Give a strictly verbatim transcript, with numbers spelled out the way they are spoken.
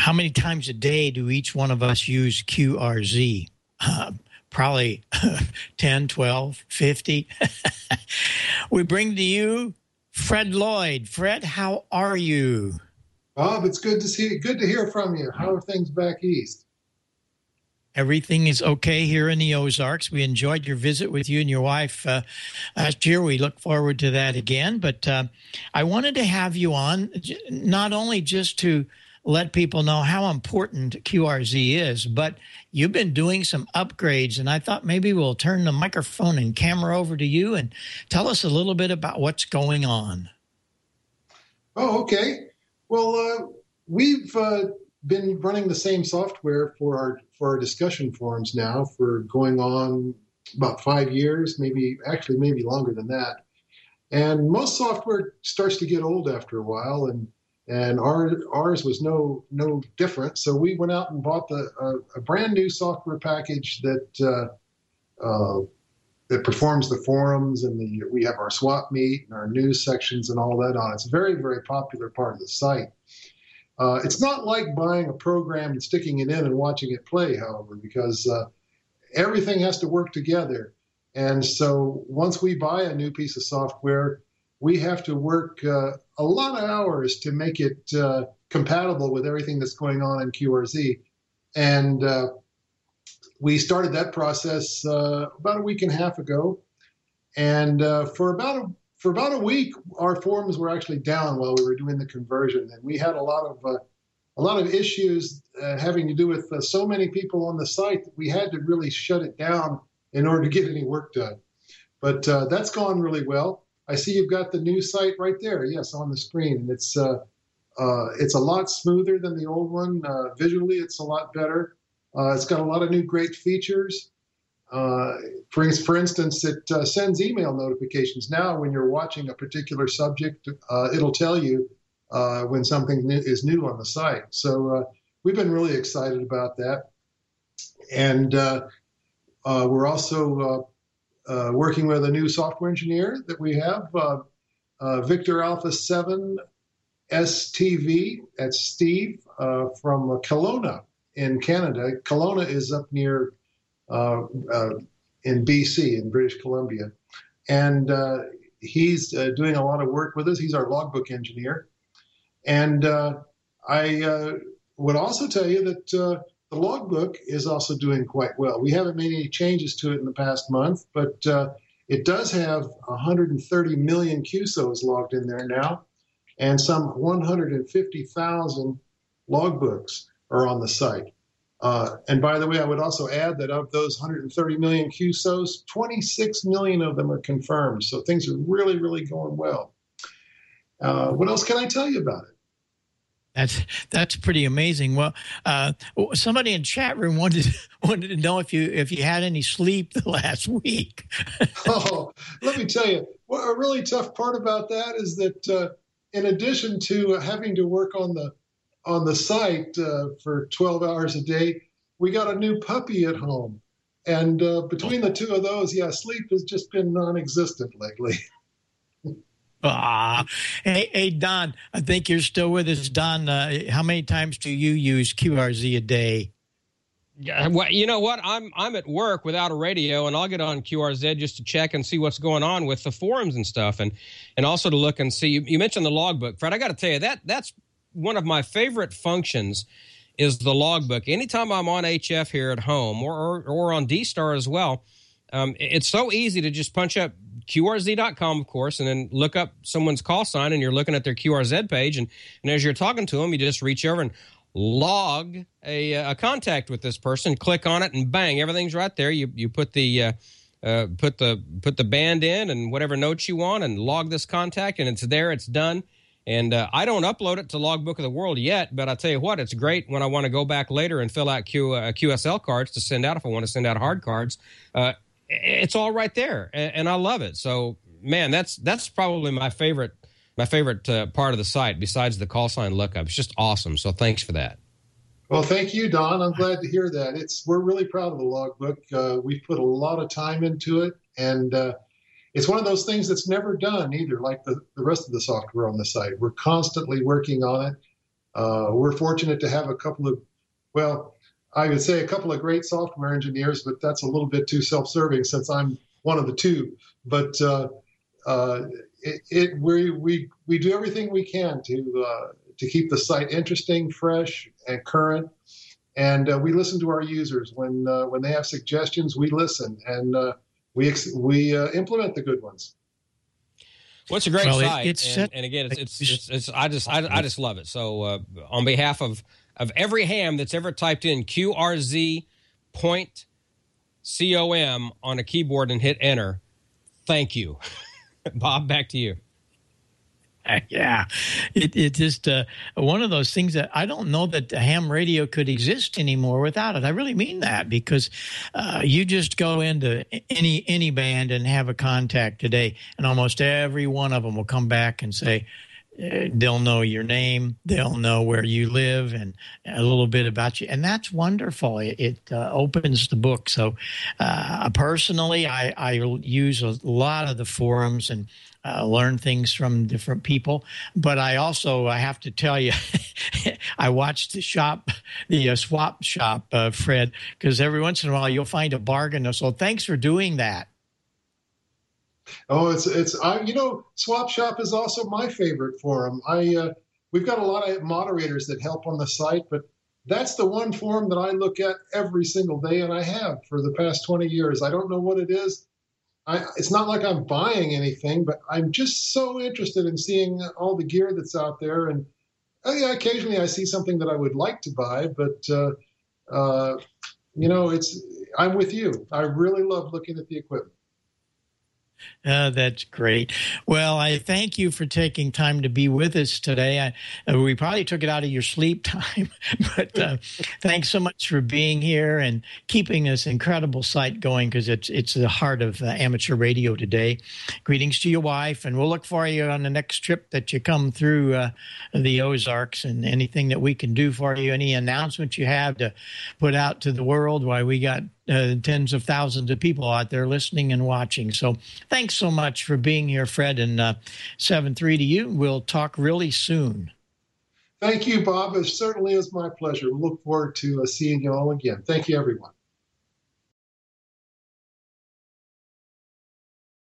how many times a day do each one of us use Q R Z? Uh, probably ten, twelve, fifty. We bring to you Fred Lloyd. Fred, how are you? Bob, it's good to see you. Good to hear from you. How are things back east? Everything is okay here in the Ozarks. We enjoyed your visit with you and your wife uh, last year. We look forward to that again. But uh, I wanted to have you on, not only just to let people know how important Q R Z is, but you've been doing some upgrades, and I thought maybe we'll turn the microphone and camera over to you and tell us a little bit about what's going on. Oh, okay. Well, uh, we've uh, been running the same software for our for our discussion forums now for going on about five years, maybe actually maybe longer than that. And most software starts to get old after a while, and and our, ours was no no different. So we went out and bought the uh, a brand new software package that uh, uh, that performs the forums, and the we have our swap meet and our news sections and all that on. It's a very very popular part of the site. Uh, it's not like buying a program and sticking it in and watching it play, however, because uh, everything has to work together. And so once we buy a new piece of software, we have to work uh, a lot of hours to make it uh, compatible with everything that's going on in Q R Z. And uh, we started that process uh, about a week and a half ago. And uh, for about a For about a week, our forums were actually down while we were doing the conversion, and we had a lot of uh, a lot of issues uh, having to do with uh, so many people on the site that we had to really shut it down in order to get any work done. But uh, that's gone really well. I see you've got the new site right there, yes, on the screen, and it's uh, uh, it's a lot smoother than the old one. Uh, visually, it's a lot better. Uh, it's got a lot of new great features. Uh, for, for instance, it uh, sends email notifications now when you're watching a particular subject. Uh, it'll tell you uh, when something new, is new on the site. So uh, we've been really excited about that. And uh, uh, we're also uh, uh, working with a new software engineer that we have, uh, uh, Victor Alpha seven S T V. That's Steve uh, from Kelowna in Canada. Kelowna is up near Uh, uh, in B C, in British Columbia. And uh, he's uh, doing a lot of work with us. He's our logbook engineer. And uh, I uh, would also tell you that uh, the logbook is also doing quite well. We haven't made any changes to it in the past month, but uh, it does have one hundred thirty million Q S Os logged in there now, and some one hundred fifty thousand logbooks are on the site. Uh, and by the way, I would also add that of those one hundred thirty million Q S Os, twenty-six million of them are confirmed. So things are really, really going well. Uh, what else can I tell you about it? That's that's pretty amazing. Well, uh, somebody in chat room wanted wanted to know if you if you had any sleep the last week. Oh, let me tell you, what a really tough part about that is that uh, in addition to having to work on the on the site uh, for twelve hours a day, we got a new puppy at home. And uh, between the two of those, yeah, sleep has just been non-existent lately. Ah, hey, hey, Don, I think you're still with us. Don, uh, how many times do you use Q R Z a day? Yeah, well, you know what? I'm I'm at work without a radio, and I'll get on Q R Z just to check and see what's going on with the forums and stuff, and and also to look and see. You, you mentioned the logbook, Fred. I got to tell you that that's one of my favorite functions is the logbook. Anytime I'm on H F here at home or or, or on D-Star as well, um, it's so easy to just punch up Q R Z dot com, of course, and then look up someone's call sign, and you're looking at their Q R Z page, and, and as you're talking to them, you just reach over and log a, a contact with this person, click on it, and bang, everything's right there. You you put the uh, uh, put the put the band in and whatever notes you want, and log this contact, and it's there, it's done. And uh, I don't upload it to Logbook of the World yet, but I tell you what, it's great when I want to go back later and fill out Q, uh, Q S L cards to send out if I want to send out hard cards. Uh, it's all right there, and, and I love it. So, man, that's that's probably my favorite my favorite uh, part of the site besides the call sign lookup. It's just awesome. So thanks for that. Well, thank you, Don. I'm glad to hear that. It's we're really proud of the logbook. Uh, we've put a lot of time into it, and uh, it's one of those things that's never done either, like the, the rest of the software on the site. We're constantly working on it. Uh, we're fortunate to have a couple of, well, I would say a couple of great software engineers, but that's a little bit too self-serving since I'm one of the two. But uh, uh, it, it we we we do everything we can to uh, to keep the site interesting, fresh, and current. And uh, we listen to our users when uh, when they have suggestions. We listen and uh, we ex- we uh, implement the good ones. Well, it's a great well, site, it, it's and, and again, it's it's, it's it's I just I, I just love it. So, uh, on behalf of of every ham that's ever typed in Q R Z point com on a keyboard and hit enter, thank you, Bob. Back to you. Yeah, it it just uh, one of those things that I don't know that the ham radio could exist anymore without it. I really mean that, because uh, you just go into any any band and have a contact today, and almost every one of them will come back and say, uh, they'll know your name, they'll know where you live, and a little bit about you, and that's wonderful. It, it uh, opens the book. So, uh, personally, I, I use a lot of the forums and Uh, learn things from different people, but I also I have to tell you, I watched the shop, the uh, swap shop, uh, Fred, because every once in a while you'll find a bargain. So thanks for doing that. Oh, it's it's I you know Swap Shop is also my favorite forum. I uh, we've got a lot of moderators that help on the site, but that's the one forum that I look at every single day, and I have for the past twenty years. I don't know what it is. I, it's not like I'm buying anything, but I'm just so interested in seeing all the gear that's out there. And uh, yeah, occasionally I see something that I would like to buy, but uh, uh, you know, it's I'm with you. I really love looking at the equipment. Uh, that's great. Well, I thank you for taking time to be with us today. I, uh, we probably took it out of your sleep time, but uh, thanks so much for being here and keeping this incredible site going, because it's it's the heart of uh, amateur radio today. Greetings to your wife, and we'll look for you on the next trip that you come through uh, the Ozarks, and anything that we can do for you, any announcements you have to put out to the world, why we got Uh, tens of thousands of people out there listening and watching. So thanks so much for being here, Fred, and uh, seven three to you. We'll talk really soon. Thank you, Bob. It certainly is my pleasure. We look forward to uh, seeing you all again. Thank you, everyone.